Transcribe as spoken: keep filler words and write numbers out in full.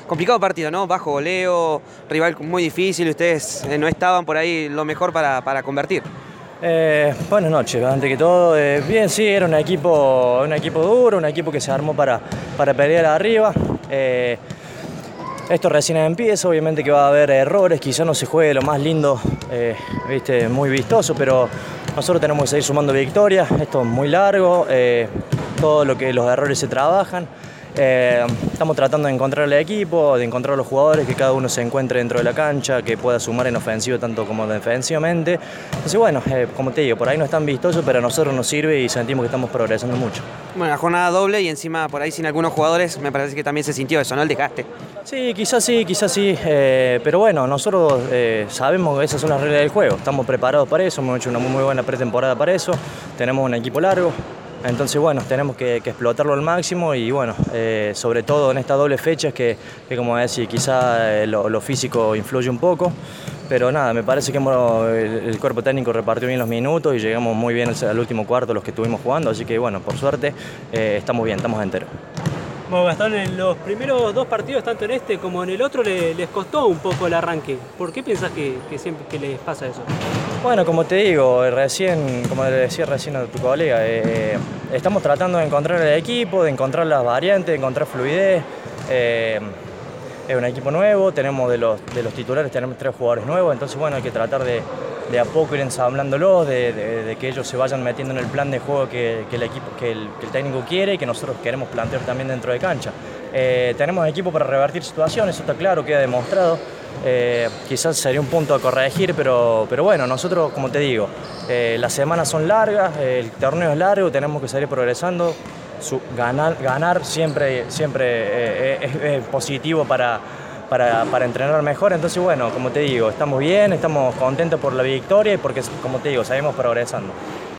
Complicado partido, ¿no? Bajo goleo, rival muy difícil, ustedes eh, no estaban por ahí lo mejor para, para convertir. Eh, buenas noches, antes que todo. Eh, bien, sí, era un equipo, un equipo duro, un equipo que se armó para, para pelear arriba. Eh, esto recién empieza, obviamente que va a haber errores, quizá no se juegue lo más lindo, eh, viste, muy vistoso, pero nosotros tenemos que seguir sumando victorias. Esto es muy largo, eh, todo lo que los errores se trabajan. Eh, estamos tratando de encontrar el equipo, de encontrar los jugadores, que cada uno se encuentre dentro de la cancha, que pueda sumar en ofensivo tanto como defensivamente. Entonces bueno, eh, como te digo, por ahí no es tan vistoso, pero a nosotros nos sirve y sentimos que estamos progresando mucho. Bueno, la jornada doble y encima por ahí sin algunos jugadores, me parece que también se sintió eso, ¿no? El desgaste. Sí, quizás sí, quizás sí, eh, pero bueno, nosotros eh, sabemos que esas son las reglas del juego, estamos preparados para eso, hemos hecho una muy buena pretemporada para eso, tenemos un equipo largo. Entonces, bueno, tenemos que, que explotarlo al máximo y, bueno, eh, sobre todo en esta doble fecha, que, que como decía, quizá eh, lo, lo físico influye un poco, pero nada, me parece que hemos, el, el cuerpo técnico repartió bien los minutos y llegamos muy bien al, al último cuarto los que estuvimos jugando, así que, bueno, por suerte, eh, estamos bien, estamos enteros. Bueno, Gastón, en los primeros dos partidos, tanto en este como en el otro, le, les costó un poco el arranque. ¿Por qué piensas que, que siempre que les pasa eso? Bueno, como te digo, recién, como le decía recién a tu colega, eh, estamos tratando de encontrar el equipo, de encontrar las variantes, de encontrar fluidez. Eh, es un equipo nuevo, tenemos de los, de los titulares, tenemos tres jugadores nuevos, entonces bueno, hay que tratar de, de a poco ir ensamblándolos, de, de, de que ellos se vayan metiendo en el plan de juego que, que, el, equipo, que, el, que el técnico quiere y que nosotros queremos plantear también dentro de cancha. Eh, tenemos equipo para revertir situaciones, eso está claro, queda demostrado. Eh, quizás sería un punto a corregir, pero, pero bueno, nosotros, como te digo, eh, las semanas son largas, el torneo es largo, tenemos que seguir progresando. Su, ganar, ganar siempre, siempre eh, es, es positivo para, para, para entrenar mejor. Entonces, bueno, como te digo, estamos bien, estamos contentos por la victoria y porque, como te digo, seguimos progresando.